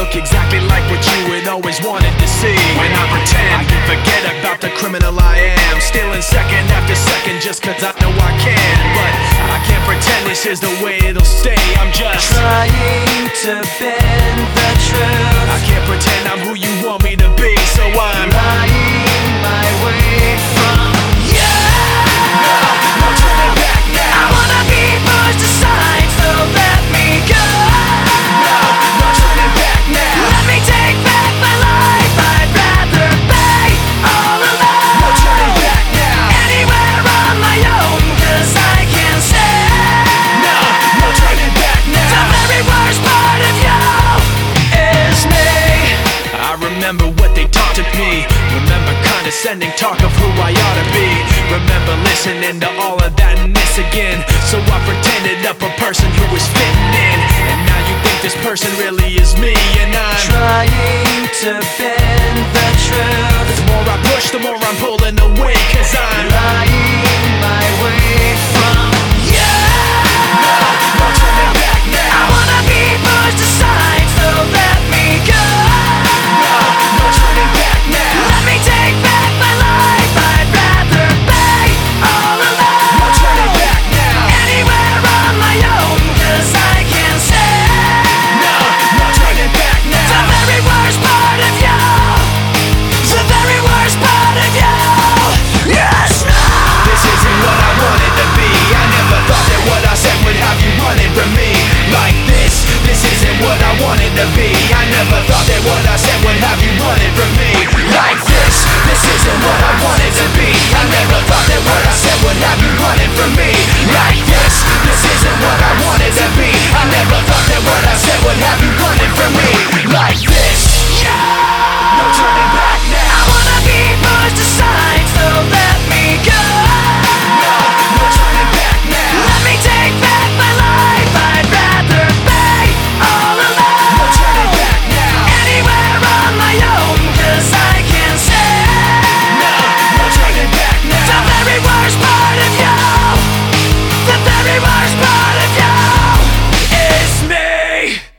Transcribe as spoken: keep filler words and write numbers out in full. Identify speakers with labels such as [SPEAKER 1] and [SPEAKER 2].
[SPEAKER 1] look exactly like what you had always wanted to see. When I pretend, I can forget about the criminal I am, stealing second after second just cause I know I can. But I can't pretend this is the way it'll stay. I'm just
[SPEAKER 2] trying to bend the truth.
[SPEAKER 1] I can't pretend I'm who you want me to be, so I'm
[SPEAKER 2] lying my way from you.
[SPEAKER 1] No, no turning back now.
[SPEAKER 2] I wanna be pushed aside, so let me go.
[SPEAKER 1] No, no turning back now.
[SPEAKER 2] Let me take back my life. I'd rather be all alone.
[SPEAKER 1] No turning back now.
[SPEAKER 2] Anywhere on my own, cause I can say
[SPEAKER 1] No, no turning back now.
[SPEAKER 2] the very worst part of you is me.
[SPEAKER 1] I remember what they taught to me. Remember condescending talk of who I ought to be. Remember listening to all of that and this again. So I pretended up a person who was fitting in. And now you think this person really is me. And I'm
[SPEAKER 2] Trying to bend the truth.
[SPEAKER 1] The more I push, the more I'm pulling away. Cause I'm
[SPEAKER 2] Lying my way from you.
[SPEAKER 1] No, no turning back
[SPEAKER 2] I
[SPEAKER 1] now.
[SPEAKER 2] wanna be pushed aside, so let me go.
[SPEAKER 1] No, no turning back now.
[SPEAKER 2] Let me take back my life. I'd rather be all alone.
[SPEAKER 1] No turning back now.
[SPEAKER 2] Anywhere on my own, cause I can say
[SPEAKER 1] No, no turning back
[SPEAKER 2] the
[SPEAKER 1] now.
[SPEAKER 2] very worst part of you. The very worst part of you. Yes, no.
[SPEAKER 1] This isn't what I wanted to be. I never thought that what I said would have you running from me like this. This isn't what I wanted to be. I never thought that what I said